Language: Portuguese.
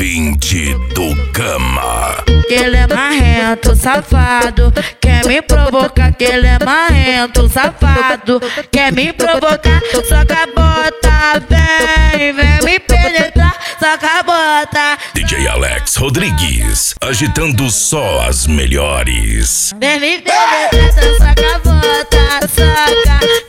ouvinte do Gama. Que ele é marrento, safado. Quer me provocar, que ele é marrento, safado. Quer me provocar, soca a bota, vem me penetrar, soca a bota. DJ Alex Rodrigues, agitando só as melhores. Vem me penetrar, soca a bota, soca.